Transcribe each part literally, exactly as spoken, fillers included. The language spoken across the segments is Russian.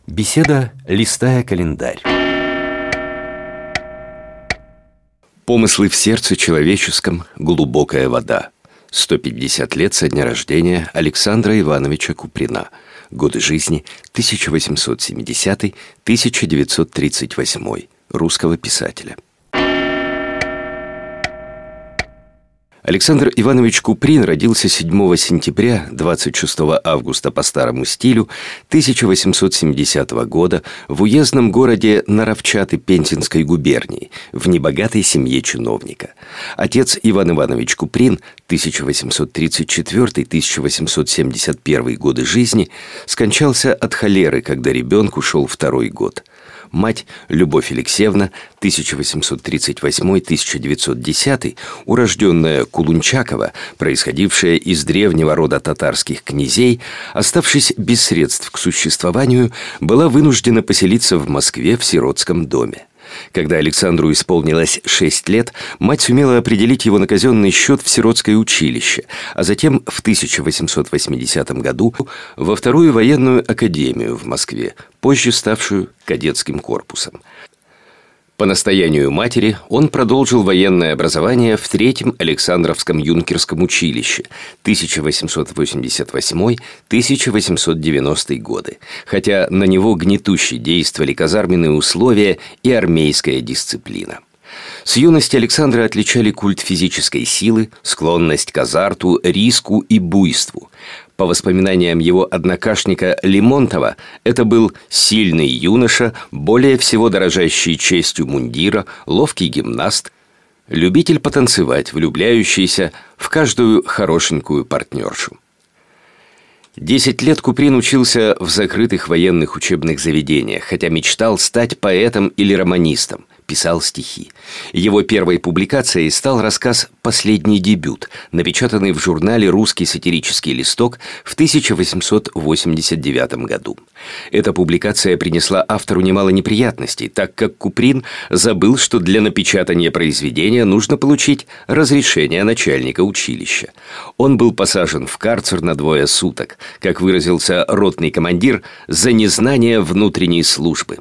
Беседа, листая календарь. Помыслы в сердце человеческом, глубокая вода. сто пятьдесят лет со дня рождения Александра Ивановича Куприна. Годы жизни тысяча восемьсот семидесятый — тысяча девятьсот тридцать восьмой. Русского писателя. Александр Иванович Куприн родился седьмого сентября — двадцать шестого августа по старому стилю тысяча восемьсот семидесятого года в уездном городе Наровчаты Пензенской губернии в небогатой семье чиновника. Отец Иван Иванович Куприн тысяча восемьсот тридцать четвёртый — тысяча восемьсот семьдесят первый годы жизни скончался от холеры, когда ребенку шел второй год. Мать Любовь Алексеевна тысяча восемьсот тридцать восьмой — тысяча девятьсот десятый, урожденная Кулунчакова, происходившая из древнего рода татарских князей, оставшись без средств к существованию, была вынуждена поселиться в Москве в сиротском доме. Когда Александру исполнилось шесть лет, мать сумела определить его на казенный счет в сиротское училище, а затем в тысяча восемьсот восьмидесятом году во вторую военную академию в Москве, позже ставшую кадетским корпусом. По настоянию матери он продолжил военное образование в третьем Александровском юнкерском училище тысяча восемьсот восемьдесят восьмой — тысяча восемьсот девяностый годы, хотя на него гнетуще действовали казарменные условия и армейская дисциплина. С юности Александра отличали культ физической силы, склонность к азарту, риску и буйству. По воспоминаниям его однокашника Лемонтова, это был сильный юноша, более всего дорожащий честью мундира, ловкий гимнаст, любитель потанцевать, влюбляющийся в каждую хорошенькую партнершу. Десять лет Куприн учился в закрытых военных учебных заведениях, хотя мечтал стать поэтом или романистом, писал стихи. Его первой публикацией стал рассказ «Последний дебют», напечатанный в журнале «Русский сатирический листок» в тысяча восемьсот восемьдесят девятом году. Эта публикация принесла автору немало неприятностей, так как Куприн забыл, что для напечатания произведения нужно получить разрешение начальника училища. Он был посажен в карцер на двое суток, как выразился ротный командир, за незнание внутренней службы.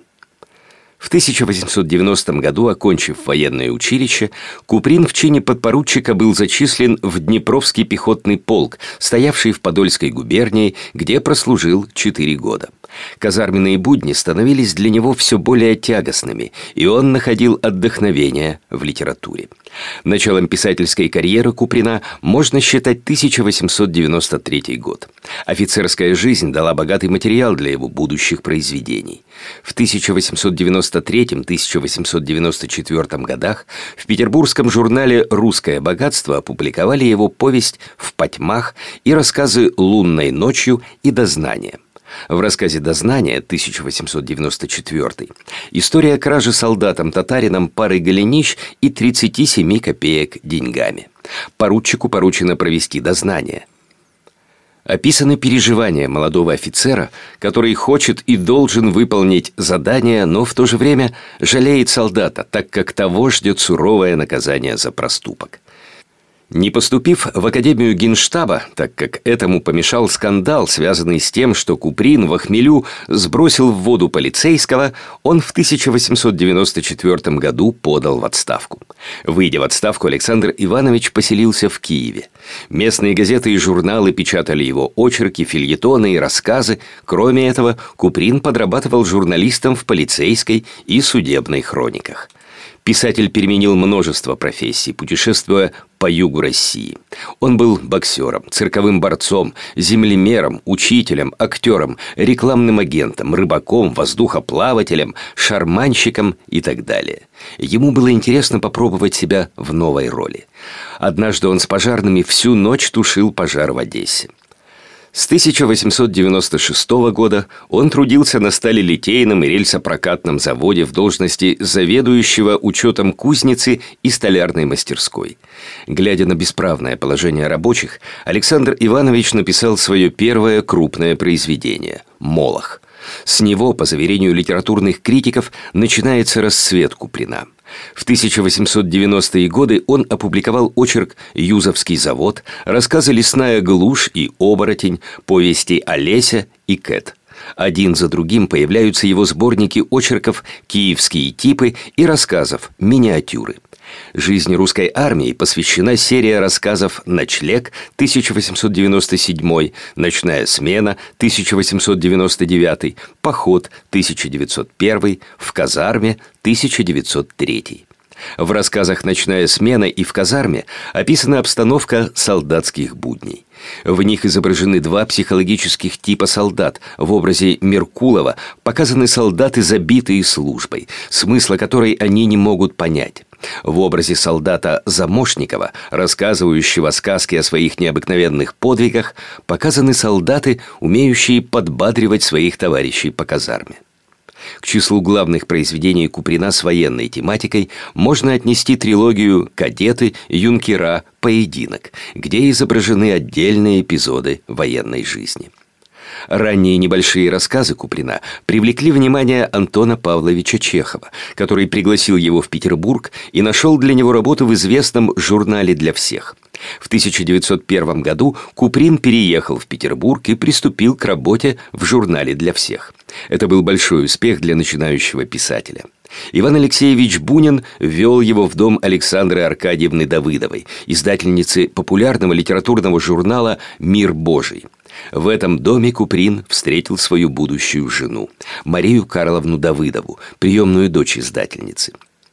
В тысяча восемьсот девяностом году, окончив военное училище, Куприн в чине подпоручика был зачислен в Днепровский пехотный полк, стоявший в Подольской губернии, где прослужил четыре года. Казарменные будни становились для него все более тягостными, и он находил отдохновение в литературе. Началом писательской карьеры Куприна можно считать тысяча восемьсот девяносто третий год. Офицерская жизнь дала богатый материал для его будущих произведений. В тысяча восемьсот девяносто третьем — тысяча восемьсот девяносто четвёртом годах в петербургском журнале «Русское богатство» опубликовали его повесть «В потьмах» и рассказы «Лунной ночью» и «Дознание». В рассказе «Дознание» тысяча восемьсот девяносто четвёртый история кражи солдатом-татарином пары голенищ и тридцати семи копеек деньгами. Поручику поручено провести дознание. Описаны переживания молодого офицера, который хочет и должен выполнить задание, но в то же время жалеет солдата, так как того ждет суровое наказание за проступок. Не поступив в Академию Генштаба, так как этому помешал скандал, связанный с тем, что Куприн во хмелю сбросил в воду полицейского, он в тысяча восемьсот девяносто четвёртом году подал в отставку. Выйдя в отставку, Александр Иванович поселился в Киеве. Местные газеты и журналы печатали его очерки, фельетоны и рассказы. Кроме этого, Куприн подрабатывал журналистом в полицейской и судебной хрониках. Писатель переменил множество профессий, путешествуя по югу России. Он был боксером, цирковым борцом, землемером, учителем, актером, рекламным агентом, рыбаком, воздухоплавателем, шарманщиком и так далее. Ему было интересно попробовать себя в новой роли. Однажды он с пожарными всю ночь тушил пожар в Одессе. С тысяча восемьсот девяносто шестого года он трудился на сталелитейном и рельсопрокатном заводе в должности заведующего учетом кузницы и столярной мастерской. Глядя на бесправное положение рабочих, Александр Иванович написал свое первое крупное произведение «Молох». С него, по заверению литературных критиков, начинается расцвет Куприна. В тысяча восемьсот девяностые годы он опубликовал очерк «Юзовский завод», рассказы «Лесная глушь» и «Оборотень», повести «Олеся» и «Кэт». Один за другим появляются его сборники очерков «Киевские типы» и рассказов «Миниатюры». Жизни русской армии посвящена серия рассказов «Ночлег» тысяча восемьсот девяносто седьмой, «Ночная смена» тысяча восемьсот девяносто девятый, «Поход» тысяча девятьсот первый, «В казарме» тысяча девятьсот третий. В рассказах «Ночная смена» и «В казарме» описана обстановка солдатских будней. В них изображены два психологических типа солдат. В образе Меркулова показаны солдаты, забитые службой, смысла которой они не могут понять. В образе солдата Замошникова, рассказывающего сказки о своих необыкновенных подвигах, показаны солдаты, умеющие подбадривать своих товарищей по казарме. К числу главных произведений Куприна с военной тематикой можно отнести трилогию «Кадеты», «Юнкера», «Поединок», где изображены отдельные эпизоды военной жизни. Ранние небольшие рассказы Куприна привлекли внимание Антона Павловича Чехова, который пригласил его в Петербург и нашел для него работу в известном журнале «Для всех». В тысяча девятьсот первом году Куприн переехал в Петербург и приступил к работе в журнале «Для всех». Это был большой успех для начинающего писателя. Иван Алексеевич Бунин ввел его в дом Александры Аркадьевны Давыдовой, издательницы популярного литературного журнала «Мир Божий». В этом доме Куприн встретил свою будущую жену, Марию Карловну Давыдову, приемную дочь издательницы.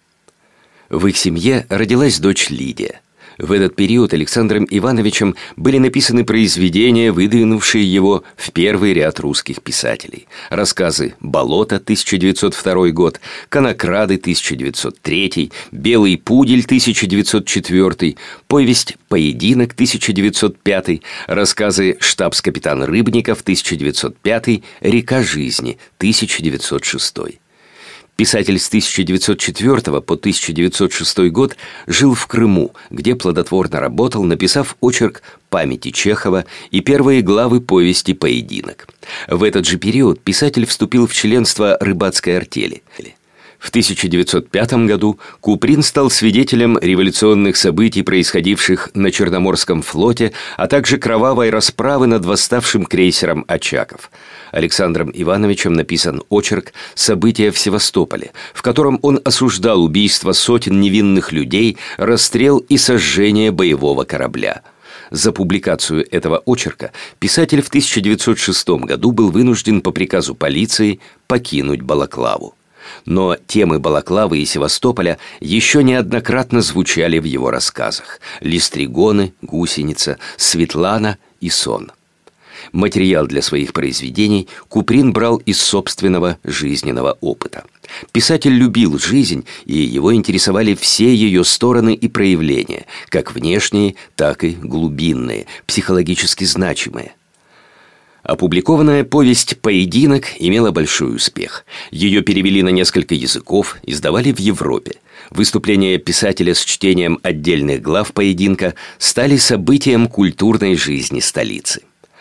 В их семье родилась дочь Лидия. В этот период Александром Ивановичем были написаны произведения, выдвинувшие его в первый ряд русских писателей. Рассказы «Болото» тысяча девятьсот второй год, «Конокрады» тысяча девятьсот третий, «Белый пудель» тысяча девятьсот четвёртый, повесть «Поединок» тысяча девятьсот пятый, рассказы «Штабс-капитан Рыбников» тысяча девятьсот пятый, «Река жизни» тысяча девятьсот шестой. Писатель с тысяча девятьсот четвёртого по тысяча девятьсот шестой год жил в Крыму, где плодотворно работал, написав очерк «Памяти Чехова» и первые главы повести «Поединок». В этот же период писатель вступил в членство рыбацкой артели. В тысяча девятьсот пятом году Куприн стал свидетелем революционных событий, происходивших на Черноморском флоте, а также кровавой расправы над восставшим крейсером «Очаков». Александром Ивановичем написан очерк «События в Севастополе», в котором он осуждал убийство сотен невинных людей, расстрел и сожжение боевого корабля. За публикацию этого очерка писатель в тысяча девятьсот шестом году был вынужден по приказу полиции покинуть Балаклаву. Но темы Балаклавы и Севастополя еще неоднократно звучали в его рассказах: «Листригоны», «Гусеница», «Светлана» и «Сон». Материал для своих произведений Куприн брал из собственного жизненного опыта. Писатель любил жизнь, и его интересовали все ее стороны и проявления, как внешние, так и глубинные, психологически значимые. Опубликованная повесть «Поединок» имела большой успех. Ее перевели на несколько языков, издавали в Европе. Выступления писателя с чтением отдельных глав «Поединка» стали событием культурной жизни столицы.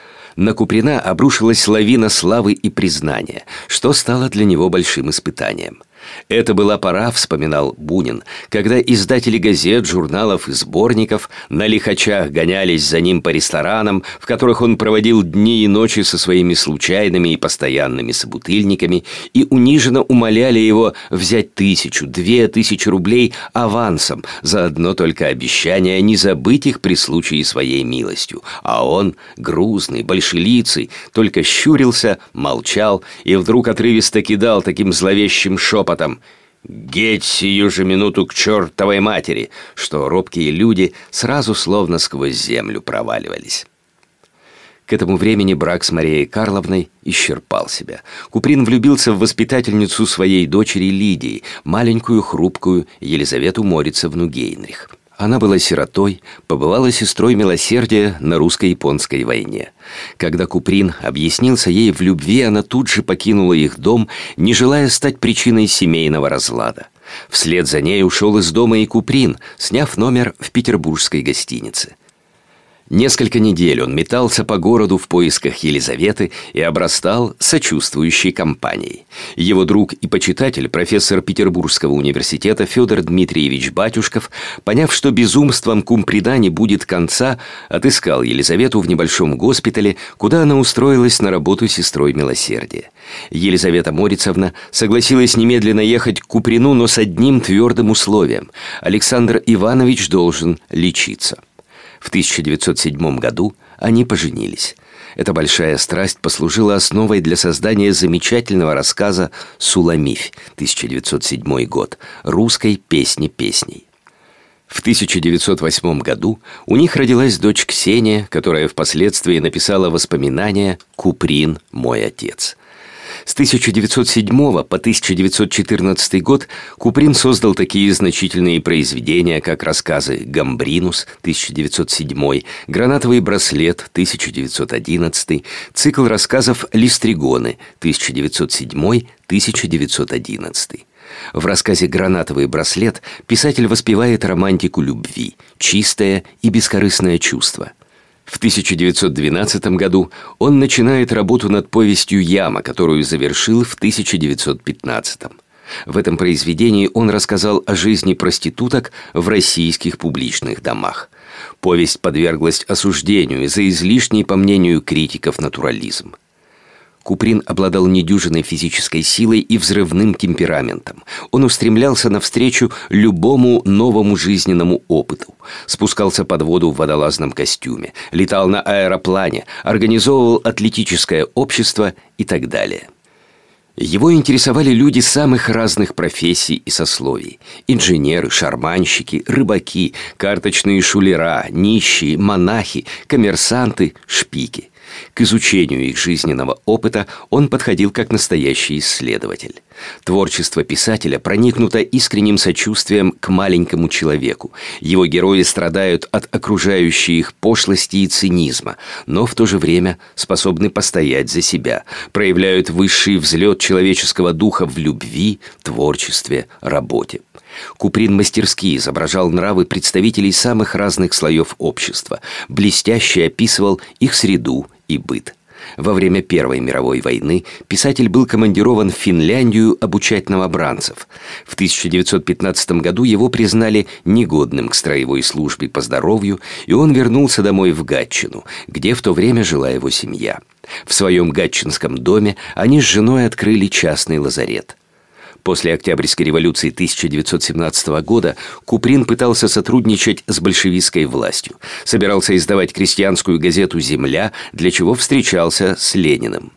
На Куприна обрушилась лавина славы и признания, что стало для него большим испытанием. «Это была пора», — вспоминал Бунин, «когда издатели газет, журналов и сборников на лихачах гонялись за ним по ресторанам, в которых он проводил дни и ночи со своими случайными и постоянными собутыльниками, и униженно умоляли его взять тысячу, две тысячи рублей авансом за одно только обещание не забыть их при случае своей милостью. А он, грузный, большелицый, только щурился, молчал и вдруг отрывисто кидал таким зловещим шепотом: «Геть сию же минуту к чертовой матери!», что робкие люди сразу словно сквозь землю проваливались. К этому времени брак с Марией Карловной исчерпал себя. Куприн влюбился в воспитательницу своей дочери Лидии, маленькую хрупкую Елизавету Морицевну Гейнрих. Она была сиротой, побывала сестрой милосердия на русско-японской войне. Когда Куприн объяснился ей в любви, она тут же покинула их дом, не желая стать причиной семейного разлада. Вслед за ней ушел из дома и Куприн, сняв номер в петербургской гостинице. Несколько недель он метался по городу в поисках Елизаветы и обрастал сочувствующей компанией. Его друг и почитатель, профессор Петербургского университета Федор Дмитриевич Батюшков, поняв, что безумством Кумприда не будет конца, отыскал Елизавету в небольшом госпитале, куда она устроилась на работу сестрой милосердия. Елизавета Морицовна согласилась немедленно ехать к Куприну, но с одним твердым условием: Александр Иванович должен лечиться. В тысяча девятьсот седьмом году они поженились. Эта большая страсть послужила основой для создания замечательного рассказа «Суламифь» тысяча девятьсот седьмой год, русской песни песней. В тысяча девятьсот восьмом году у них родилась дочь Ксения, которая впоследствии написала воспоминания «Куприн, мой отец». С тысяча девятьсот седьмого по тысяча девятьсот четырнадцатый год Куприн создал такие значительные произведения, как рассказы «Гамбринус» тысяча девятьсот седьмой, «Гранатовый браслет» тысяча девятьсот одиннадцатый, цикл рассказов «Листригоны» тысяча девятьсот седьмой — тысяча девятьсот одиннадцатый. В рассказе «Гранатовый браслет» писатель воспевает романтику любви, чистое и бескорыстное чувство. В тысяча девятьсот двенадцатом году он начинает работу над повестью «Яма», которую завершил в тысяча девятьсот пятнадцатом. В этом произведении он рассказал о жизни проституток в российских публичных домах. Повесть подверглась осуждению за излишний, по мнению критиков, натурализм. Куприн обладал недюжинной физической силой и взрывным темпераментом. Он устремлялся навстречу любому новому жизненному опыту. Спускался под воду в водолазном костюме, летал на аэроплане, организовывал атлетическое общество и так далее. Его интересовали люди самых разных профессий и сословий: инженеры, шарманщики, рыбаки, карточные шулера, нищие, монахи, коммерсанты, шпики. К изучению их жизненного опыта он подходил как настоящий исследователь. Творчество писателя проникнуто искренним сочувствием к маленькому человеку. Его герои страдают от окружающей их пошлости и цинизма, но в то же время способны постоять за себя, проявляют высший взлет человеческого духа в любви, творчестве, работе. Куприн мастерски изображал нравы представителей самых разных слоев общества, блестяще описывал их среду и быт. Во время Первой мировой войны писатель был командирован в Финляндию обучать новобранцев. В тысяча девятьсот пятнадцатом году его признали негодным к строевой службе по здоровью, и он вернулся домой в Гатчину, где в то время жила его семья. В своем гатчинском доме они с женой открыли частный лазарет. После Октябрьской революции тысяча девятьсот семнадцатого года Куприн пытался сотрудничать с большевистской властью, собирался издавать крестьянскую газету «Земля», для чего встречался с Лениным.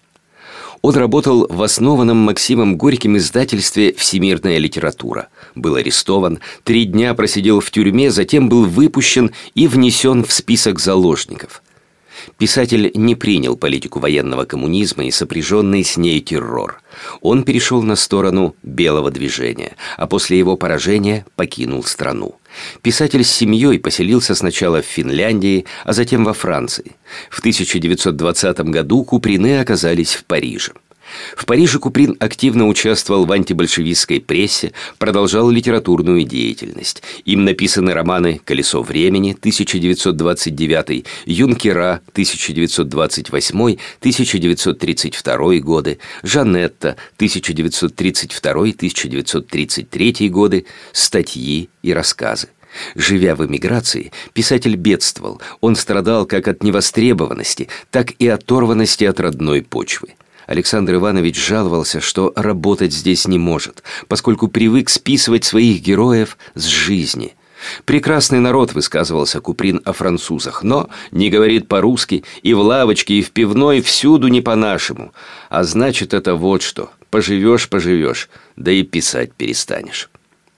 Он работал в основанном Максимом Горьким издательстве «Всемирная литература». Был арестован, три дня просидел в тюрьме, затем был выпущен и внесен в список заложников. Писатель не принял политику военного коммунизма и сопряженный с ней террор. Он перешел на сторону белого движения, а после его поражения покинул страну. Писатель с семьей поселился сначала в Финляндии, а затем во Франции. В тысяча девятьсот двадцатом году Куприны оказались в Париже. В Париже Куприн активно участвовал в антибольшевистской прессе, продолжал литературную деятельность. Им написаны романы «Колесо времени» тысяча девятьсот двадцать девятый, «Юнкера» тысяча девятьсот двадцать восьмой — тысяча девятьсот тридцать второй годы, «Жанетта» тысяча девятьсот тридцать второй — тысяча девятьсот тридцать третий годы, статьи и рассказы. Живя в эмиграции, писатель бедствовал. Он страдал как от невостребованности, так и оторванности от родной почвы. Александр Иванович жаловался, что работать здесь не может, поскольку привык списывать своих героев с жизни. «Прекрасный народ», — высказывался Куприн о французах, «но не говорит по-русски, и в лавочке, и в пивной, всюду не по-нашему. А значит, это вот что: поживешь-поживешь, да и писать перестанешь».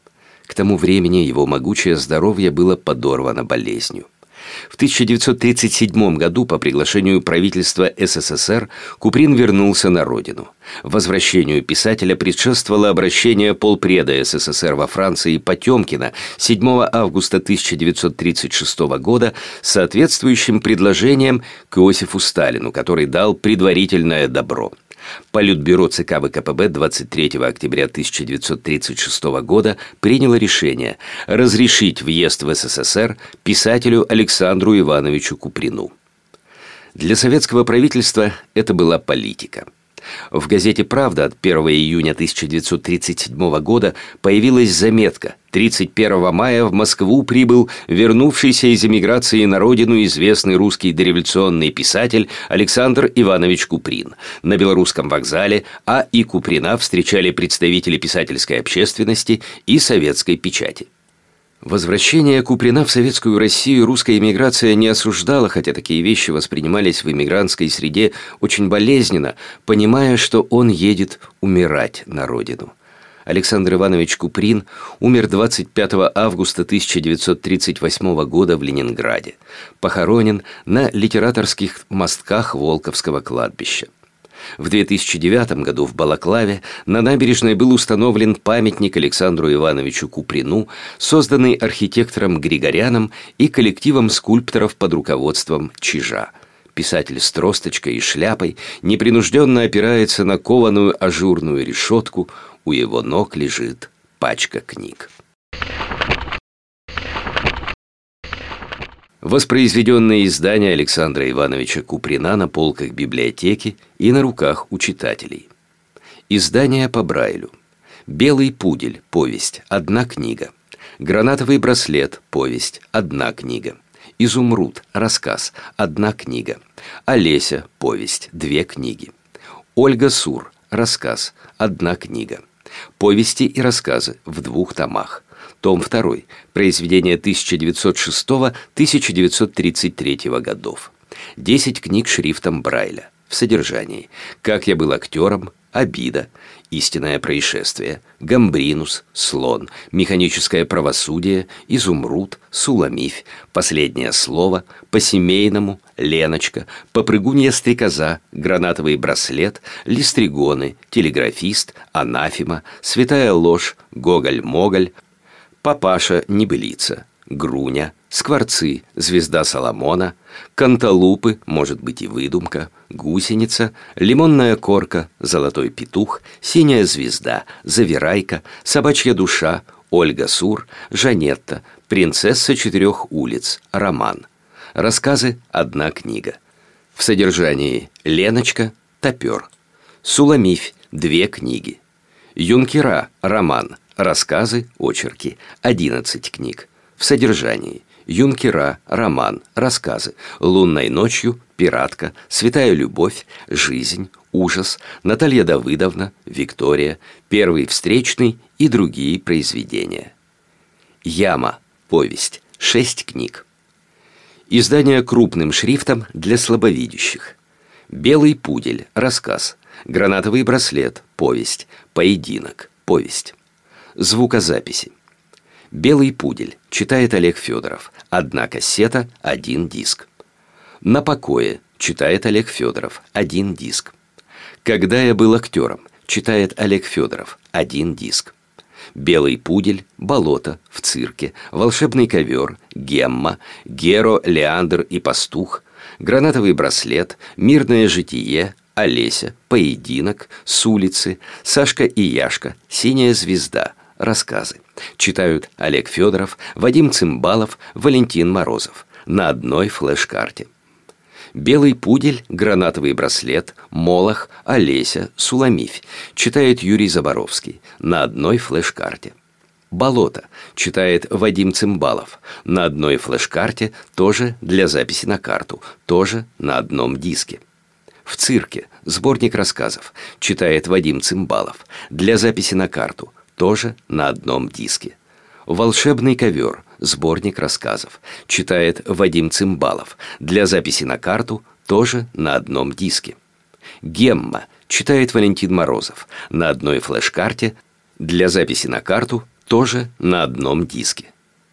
К тому времени его могучее здоровье было подорвано болезнью. В тысяча девятьсот тридцать седьмом году по приглашению правительства СССР Куприн вернулся на родину. Возвращению писателя предшествовало обращение полпреда СССР во Франции Потемкина седьмого августа тысяча девятьсот тридцать шестого года с соответствующим предложением к Иосифу Сталину, который дал предварительное добро. Политбюро ЦК ВКПБ двадцать третьего октября тысяча девятьсот тридцать шестого года приняло решение разрешить въезд в СССР писателю Александру Ивановичу Куприну. Для советского правительства это была политика. В газете «Правда» от первого июня тысяча девятьсот тридцать седьмого года появилась заметка: тридцать первого мая в Москву прибыл вернувшийся из эмиграции на родину известный русский дореволюционный писатель Александр Иванович Куприн. На Белорусском вокзале А. И. Куприна встречали представители писательской общественности и советской печати. Возвращение Куприна в советскую Россию русская эмиграция не осуждала, хотя такие вещи воспринимались в эмигрантской среде очень болезненно, понимая, что он едет умирать на родину. Александр Иванович Куприн умер двадцать пятого августа тысяча девятьсот тридцать восьмого года в Ленинграде. Похоронен на литераторских мостках Волковского кладбища. В две тысячи девятом году в Балаклаве на набережной был установлен памятник Александру Ивановичу Куприну, созданный архитектором Григоряном и коллективом скульпторов под руководством Чижа. Писатель с тросточкой и шляпой непринужденно опирается на кованую ажурную решетку, у его ног лежит пачка книг. Воспроизведенные издания Александра Ивановича Куприна на полках библиотеки и на руках у читателей. Издания по Брайлю. «Белый пудель» – повесть, одна книга. «Гранатовый браслет» – повесть, одна книга. «Изумруд» – рассказ, одна книга. «Олеся» – повесть, две книги. «Ольга Сур» – рассказ, одна книга. «Повести и рассказы» в двух томах. Том второй. Произведения тысяча девятьсот шестого — тысяча девятьсот тридцать третьего годов. Десять книг шрифтом Брайля. В содержании: «Как я был актером», «Обида», «Истинное происшествие», «Гамбринус», «Слон», «Механическое правосудие», «Изумруд», «Суламифь», «Последнее слово», «По-семейному», «Леночка», «Попрыгунья стрекоза», «Гранатовый браслет», «Листригоны», «Телеграфист», «Анафема», «Святая ложь», «Гоголь-моголь», «Папаша небылица», «Груня», «Скворцы», «Звезда Соломона», «Канталупы», может быть и выдумка, «Гусеница», «Лимонная корка», «Золотой петух», «Синяя звезда», «Завирайка», «Собачья душа», «Ольга Сур», «Жанетта», «Принцесса четырех улиц», роман. Рассказы – одна книга. В содержании: «Леночка», «Топер», «Суламифь», две книги. «Юнкера», роман. Рассказы, очерки, одиннадцать книг. В содержании: «Юнкера», роман, рассказы, «Лунной ночью», «Пиратка», «Святая любовь», «Жизнь», «Ужас», «Наталья Давыдовна», «Виктория», «Первый встречный» и другие произведения. «Яма», повесть, шесть книг. Издание крупным шрифтом для слабовидящих. «Белый пудель», рассказ, «Гранатовый браслет», повесть, «Поединок», повесть. Звукозаписи. «Белый пудель» читает Олег Федоров. Одна кассета, один диск. «На покое» читает Олег Федоров. Один диск. «Когда я был актером» читает Олег Федоров. Один диск. «Белый пудель», «Болото», «В цирке», «Волшебный ковер», «Гемма», «Геро, Леандр и пастух», «Гранатовый браслет», «Мирное житие», «Олеся», «Поединок», «С улицы», «Сашка и Яшка», «Синяя звезда», рассказы. Читают Олег Федоров, Вадим Цимбалов, Валентин Морозов. На одной флеш-карте. «Белый пудель», «Гранатовый браслет», «Молох», «Олеся», «Суламифь» читает Юрий Заборовский. На одной флеш-карте. «Болото» читает Вадим Цимбалов. На одной флеш-карте, тоже для записи на карту, тоже на одном диске. «В цирке» сборник рассказов читает Вадим Цимбалов. Для записи на карту, тоже на одном диске. «Волшебный ковер» сборник рассказов читает Вадим Цимбалов. Для записи на карту, тоже на одном диске. «Гемма» читает Валентин Морозов. На одной флеш-карте, для записи на карту, тоже на одном диске.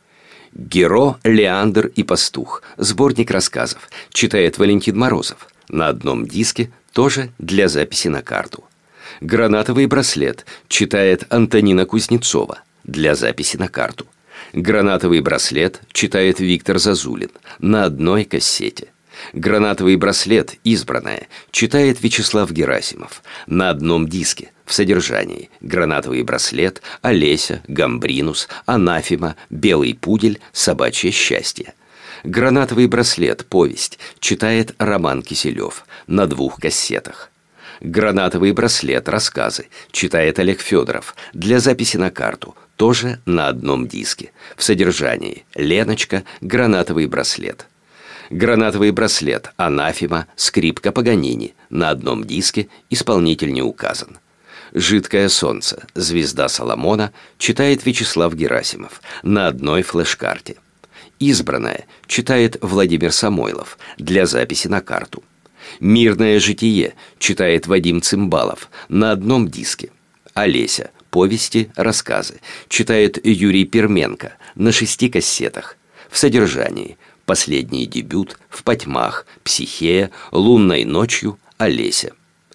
«Геро, Леандр и пастух» сборник рассказов читает Валентин Морозов. На одном диске, тоже для записи на карту. «Гранатовый браслет» читает Антонина Кузнецова. Для записи на карту. «Гранатовый браслет» читает Виктор Зазулин. На одной кассете. Гранатовый браслет «Избранное» читает Вячеслав Герасимов. На одном диске. В содержании: гранатовый браслет, Олеся, Гамбринус, Анафема, Белый пудель, Собачье счастье. Гранатовый браслет «Повесть» читает Роман Киселев. На двух кассетах. Гранатовый браслет «Рассказы» читает Олег Федоров. Для записи на карту. Тоже на одном диске. В содержании: Леночка, гранатовый браслет. Гранатовый браслет «Анафема», скрипка Паганини. На одном диске, исполнитель не указан. «Жидкое солнце», «Звезда Соломона» читает Вячеслав Герасимов. На одной флеш-карте. «Избранное» читает Владимир Самойлов. Для записи на карту. «Мирное житие» читает Вадим Цимбалов. На одном диске. «Олеся», «Повести», «Рассказы» читает Юрий Перменко. На шести кассетах. В содержании: последний дебют, В потьмах, Психея, Лунной ночью, Олеся.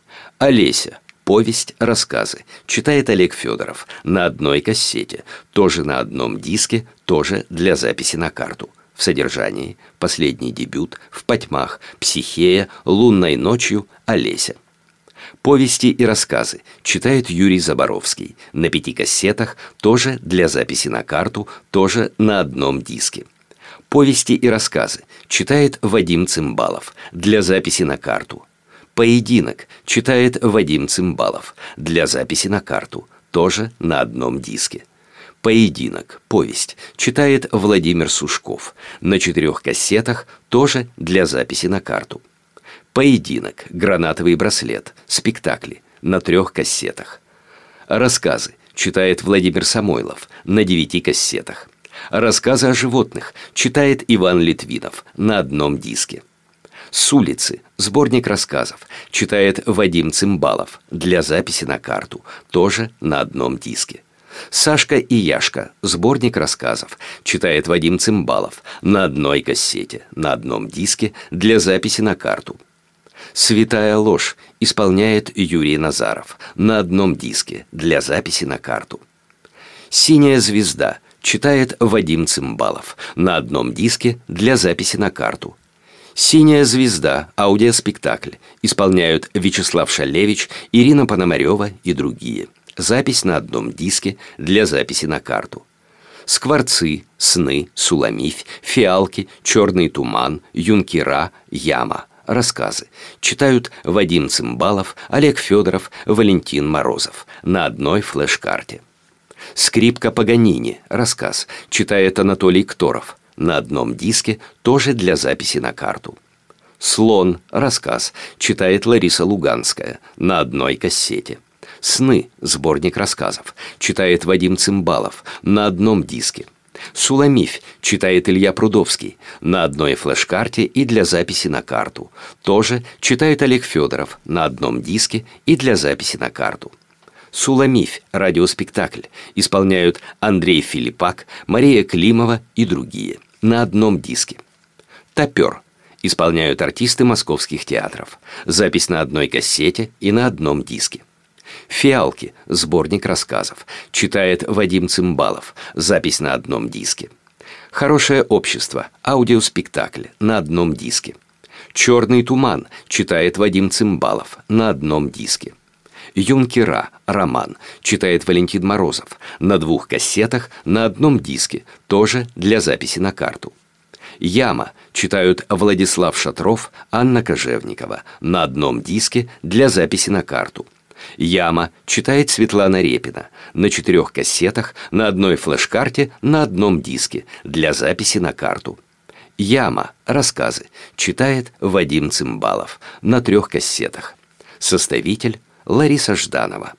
Олеся, «Повесть», «Рассказы» читает Олег Федоров. На одной кассете. Тоже на одном диске, тоже для записи на карту. В содержании: последний дебют, В потьмах, Психея, Лунной ночью, Олеся. Повести и рассказы читает Юрий Заборовский. На пяти кассетах, тоже для записи на карту, тоже на одном диске. Повести и рассказы читает Вадим Цимбалов. Для записи на карту. Поединок читает Вадим Цимбалов. Для записи на карту, тоже на одном диске. Поединок, повесть читает Владимир Сушков. На четырех кассетах, тоже для записи на карту. Поединок, гранатовый браслет, спектакли на трех кассетах. Рассказы читает Владимир Самойлов. На девяти кассетах. Рассказы о животных читает Иван Литвинов. На одном диске. С улицы, сборник рассказов читает Вадим Цимбалов. Для записи на карту, тоже на одном диске. «Сашка и Яшка», сборник рассказов читает Вадим Цимбалов. На одной кассете, на одном диске, для записи на карту. «Святая ложь» исполняет Юрий Назаров. На одном диске, для записи на карту. «Синяя звезда» читает Вадим Цимбалов. На одном диске, для записи на карту. «Синяя звезда» аудиоспектакль исполняют Вячеслав Шалевич, Ирина Пономарева и другие. Запись на одном диске, для записи на карту. «Скворцы», «Сны», «Суламифь», «Фиалки», «Черный туман», «Юнкера», «Яма». Рассказы читают Вадим Цимбалов, Олег Федоров, Валентин Морозов. На одной флеш-карте. «Скрипка Паганини», рассказ читает Анатолий Кторов. На одном диске, тоже для записи на карту. «Слон», рассказ читает Лариса Луганская. На одной кассете. «Сны», сборник рассказов читает Вадим Цимбалов. На одном диске. «Суламифь» читает Илья Прудовский. На одной флеш-карте и для записи на карту. Тоже читает Олег Федоров. На одном диске и для записи на карту. «Суламифь» радиоспектакль исполняют Андрей Филиппак, Мария Климова и другие. На одном диске. «Топер» исполняют артисты московских театров. Запись на одной кассете и на одном диске. «Фиалки», сборник рассказов читает Вадим Цимбалов. Запись на одном диске. «Хорошее общество» аудиоспектакль на одном диске. «Черный туман» читает Вадим Цимбалов. На одном диске. «Юнкера» роман читает Валентин Морозов. На двух кассетах, на одном диске, тоже для записи на карту. «Яма» читают Владислав Шатров, Анна Кожевникова. На одном диске, для записи на карту. «Яма» читает Светлана Репина. На четырех кассетах, на одной флеш-карте, на одном диске, для записи на карту. «Яма. Рассказы» читает Вадим Цимбалов. На трех кассетах. Составитель Лариса Жданова.